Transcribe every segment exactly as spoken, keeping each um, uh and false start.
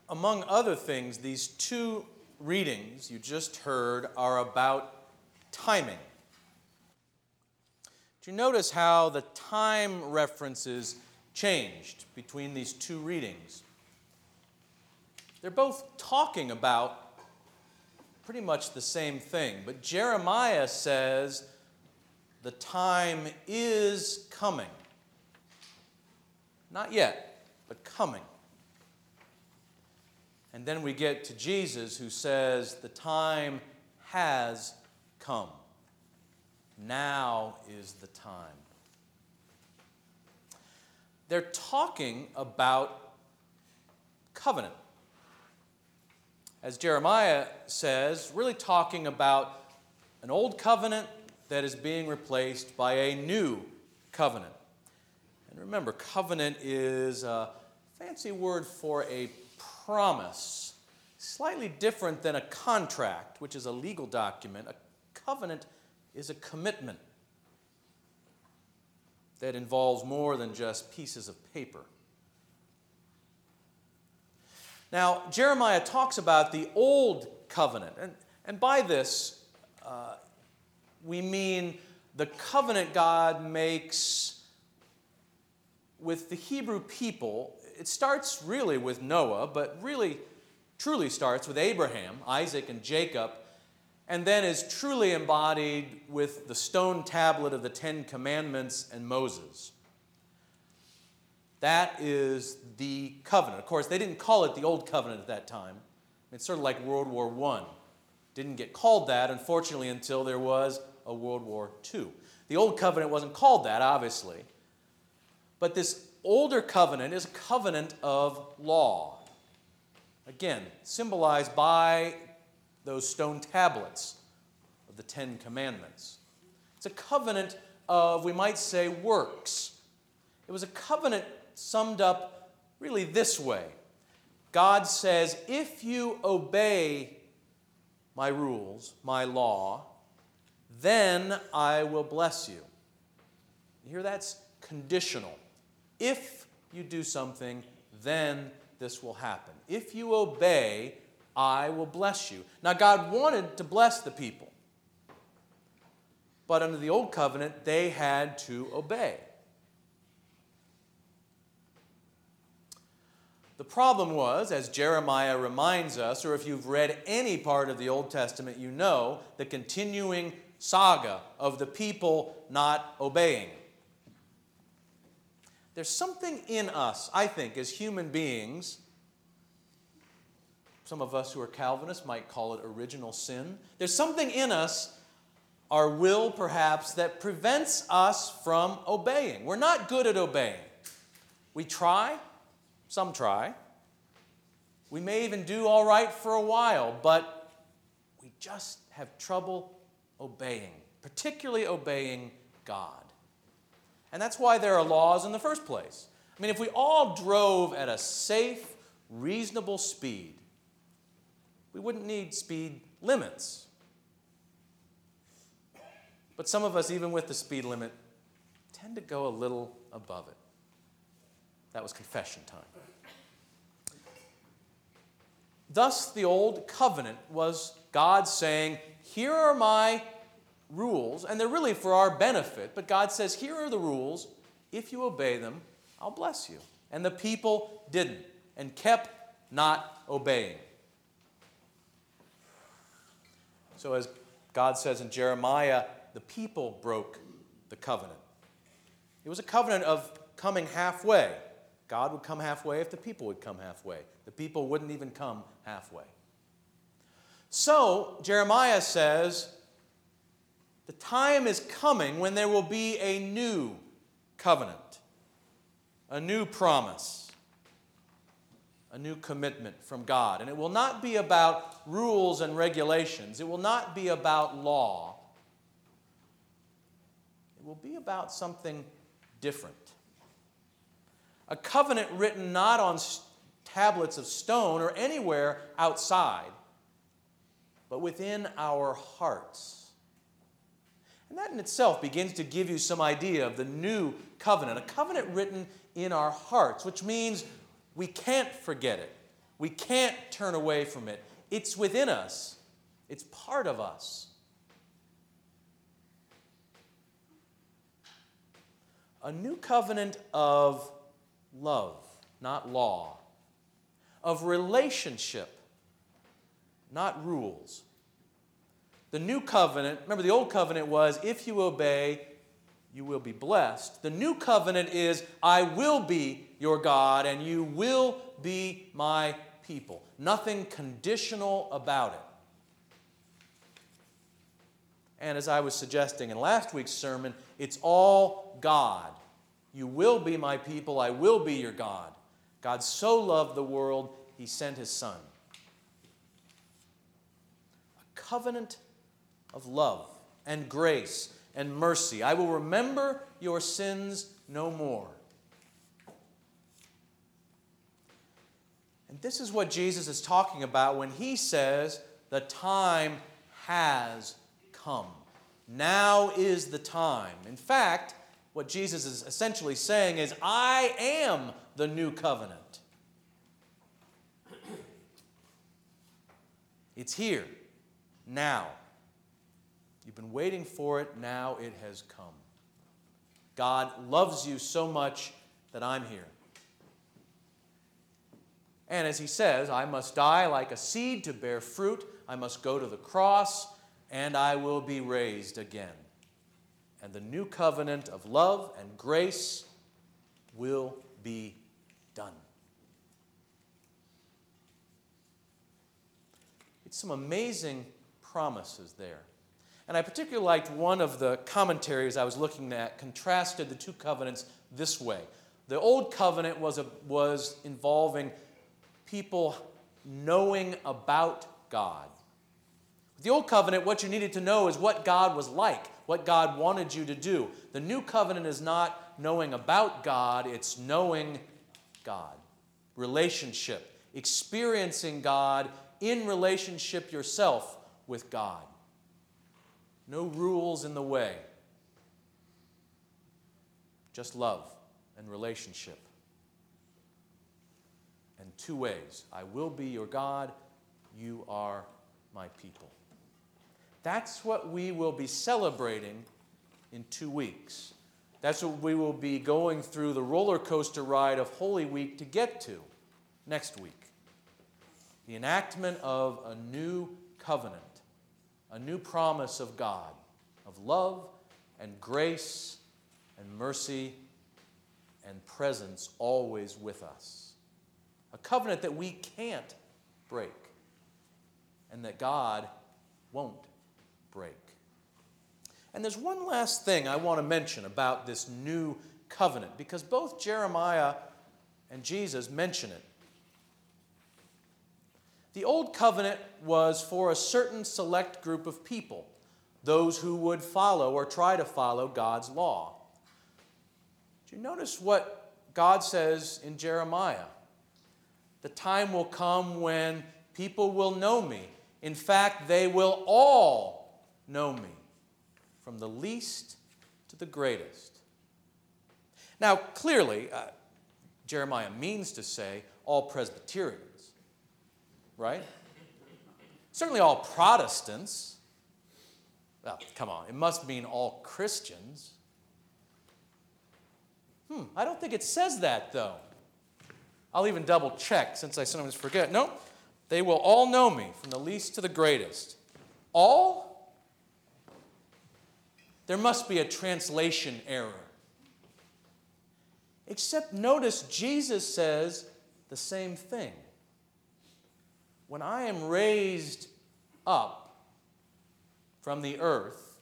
Among other things, these two readings you just heard are about timing. Do you notice how the time references changed between these two readings? They're both talking about pretty much the same thing, but Jeremiah says the time is coming. Not yet, but coming. And then we get to Jesus, who says the time has come. Now is the time. They're talking about covenant. As Jeremiah says, really talking about an old covenant that is being replaced by a new covenant. And remember, covenant is a fancy word for a promise, slightly different than a contract, which is a legal document. A covenant is a commitment that involves more than just pieces of paper. Now, Jeremiah talks about the old covenant, and, and by this, uh, we mean the covenant God makes with the Hebrew people. It starts really with Noah, but really, truly starts with Abraham, Isaac, and Jacob, and then is truly embodied with the stone tablet of the Ten Commandments and Moses. That is the covenant. Of course, they didn't call it the Old Covenant at that time. It's sort of like World War One. Didn't get called that, unfortunately, until there was a World War Two. The Old Covenant wasn't called that, obviously. But this older covenant is a covenant of law. Again, symbolized by those stone tablets of the Ten Commandments. It's a covenant of, we might say, works. It was a covenant summed up really this way. God says, if you obey my rules, my law, then I will bless you. You hear, that's conditional. If you do something, then this will happen. If you obey, I will bless you. Now, God wanted to bless the people, but under the Old Covenant, they had to obey. The problem was, as Jeremiah reminds us, or if you've read any part of the Old Testament, you know the continuing saga of the people not obeying. There's something in us, I think, as human beings. Some of us who are Calvinists might call it original sin. There's something in us, our will perhaps, that prevents us from obeying. We're not good at obeying. We try, some try. We may even do all right for a while, but we just have trouble obeying, particularly obeying God. And that's why there are laws in the first place. I mean, if we all drove at a safe, reasonable speed, we wouldn't need speed limits. But some of us, even with the speed limit, tend to go a little above it. That was confession time. Thus, the old covenant was God saying, here are my rules, and they're really for our benefit, but God says, here are the rules. If you obey them, I'll bless you. And the people didn't and kept not obeying. So as God says in Jeremiah, the people broke the covenant. It was a covenant of coming halfway. God would come halfway if the people would come halfway. The people wouldn't even come halfway. So Jeremiah says, the time is coming when there will be a new covenant, a new promise, a new commitment from God. And it will not be about rules and regulations. It will not be about law. It will be about something different. A covenant written not on tablets of stone or anywhere outside, but within our hearts. And that in itself begins to give you some idea of the new covenant, a covenant written in our hearts, which means we can't forget it. We can't turn away from it. It's within us. It's part of us. A new covenant of love, not law. Of relationship, not rules. The new covenant, remember the old covenant was, if you obey, you will be blessed. The new covenant is, I will be your God and you will be my people. Nothing conditional about it. And as I was suggesting in last week's sermon, it's all God. You will be my people, I will be your God. God so loved the world, he sent his Son. A covenant of love and grace and mercy. I will remember your sins no more. And this is what Jesus is talking about when he says, the time has come. Now is the time. In fact, what Jesus is essentially saying is, I am the new covenant. It's here, now. You've been waiting for it, now it has come. God loves you so much that I'm here. And as he says, I must die like a seed to bear fruit. I must go to the cross, and I will be raised again. And the new covenant of love and grace will be done. It's some amazing promises there. And I particularly liked one of the commentaries I was looking at contrasted the two covenants this way. The old covenant was, a, was involving people knowing about God. The old covenant, what you needed to know is what God was like, what God wanted you to do. The new covenant is not knowing about God, it's knowing God. Relationship, experiencing God in relationship yourself with God. No rules in the way. Just love and relationship. And two ways. I will be your God. You are my people. That's what we will be celebrating in two weeks. That's what we will be going through the roller coaster ride of Holy Week to get to next week. The enactment of a new covenant. A new promise of God, of love and grace and mercy and presence always with us. A covenant that we can't break and that God won't break. And there's one last thing I want to mention about this new covenant, because both Jeremiah and Jesus mention it. The old covenant was for a certain select group of people, those who would follow or try to follow God's law. Do you notice what God says in Jeremiah? The time will come when people will know me. In fact, they will all know me, from the least to the greatest. Now, clearly, uh, Jeremiah means to say all Presbyterians. Right? Certainly all Protestants. Well, come on, it must mean all Christians. Hmm, I don't think it says that, though. I'll even double check since I sometimes forget. No, they will all know me, from the least to the greatest. All? There must be a translation error. Except notice Jesus says the same thing. When I am raised up from the earth,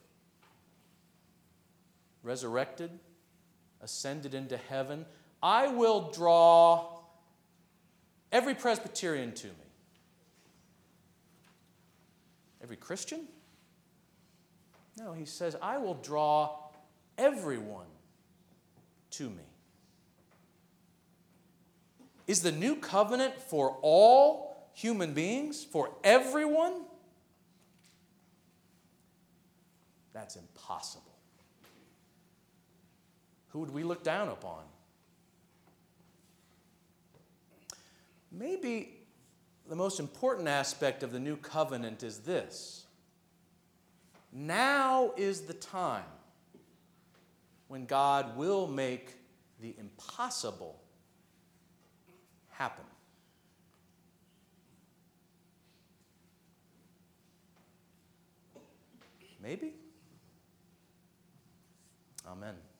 resurrected, ascended into heaven, I will draw every Presbyterian to me. Every Christian? No, he says, I will draw everyone to me. Is the new covenant for all human beings, for everyone? That's impossible. Who would we look down upon? Maybe the most important aspect of the new covenant is this. Now is the time when God will make the impossible happen. Maybe? Amen.